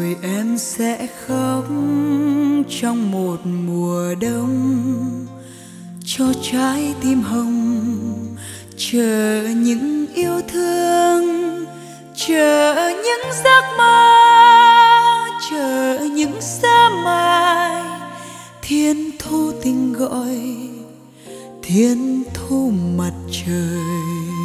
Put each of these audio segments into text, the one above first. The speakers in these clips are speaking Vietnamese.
rồi em sẽ khóc trong một mùa đông, cho trái tim hồng chờ những yêu thương, chờ những giấc mơ, chờ những sớm mai. Thiên thu tình gọi, thiên thu mặt trời.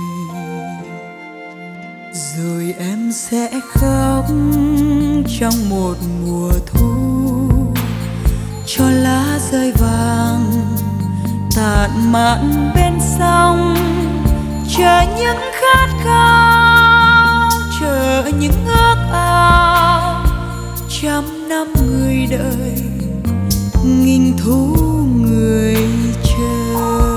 Rồi em sẽ khóc trong một mùa thu, cho lá rơi vàng tàn mạn bên sông, chờ những khát khao, chờ những ước ao. Trăm năm người đợi, nghìn thu người chờ.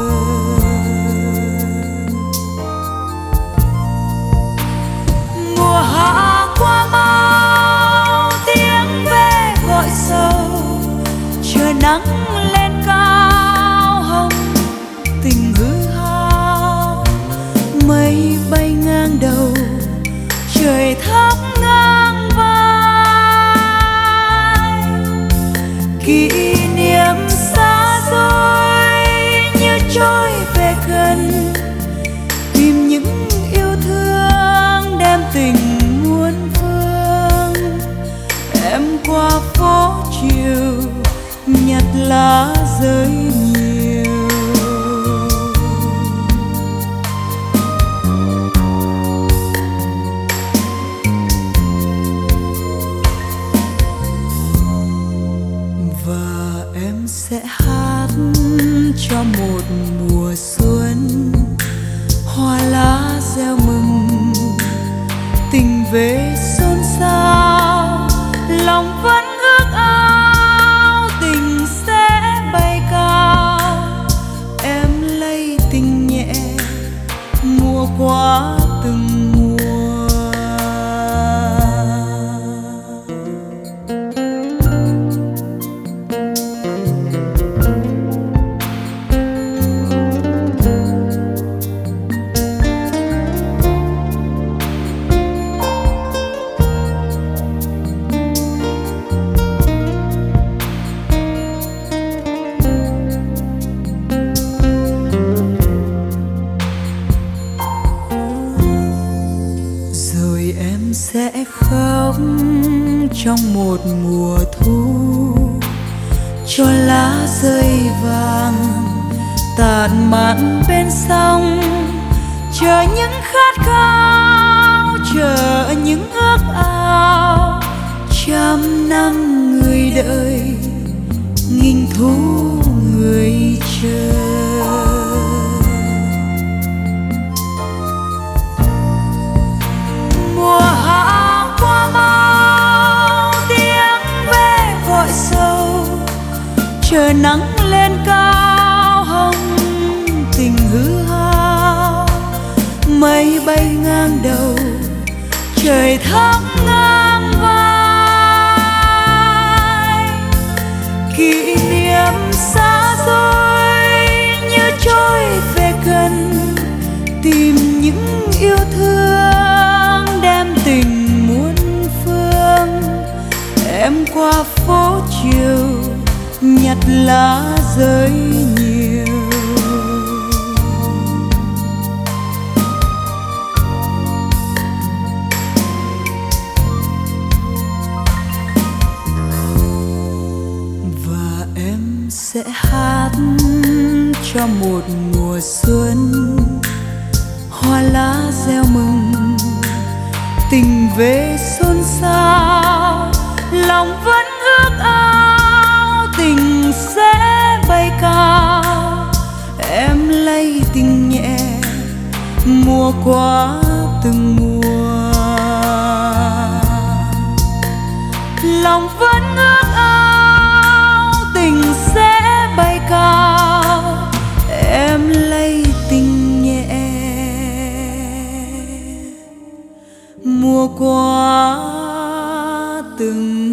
Mùa hạ qua mau, tiếng ve gọi sầu, chờ nắng lên cao hồng tình hư hao. Mây bay ngang đầu, trời thấp ngang vai. Kỷ niệm xa xôi như trôi về gần, tìm những yêu thương đem tình muôn phương. Em qua phố chiều nhặt lá rơi nhiều, và em sẽ hát cho một mùa xuân. Hoa lá reo mừng, tình về xôn xao, lòng vẫn ước ao tình sẽ bay cao. Em lay tình nhẹ mùa qua từng mùa. Em sẽ khóc trong một mùa thu, cho lá rơi vàng tàn mạn bên sông, chờ những khát khao, chờ những ước ao. Trăm năm người đợi, nghìn thu người chờ. Mùa hạ qua mau, tiếng ve gọi sầu, chờ nắng lên cao hồng tình hư hao. Mây bay ngang đầu, trời thấp ngang vai. Kỷ niệm xa xôi như trôi về gần, tìm những yêu thương đem tình muôn phương. Em qua phố chiều nhặt lá rơi nhiều, và em sẽ hát cho một mùa xuân. Hoa lá reo mừng, tình về xôn xao, lòng vẫn ước ao tình sẽ bay cao. Em lay tình nhẹ mùa qua từng mùa, lòng vẫn ước ao tình sẽ bay cao. Em lay tình nhẹ mùa qua từng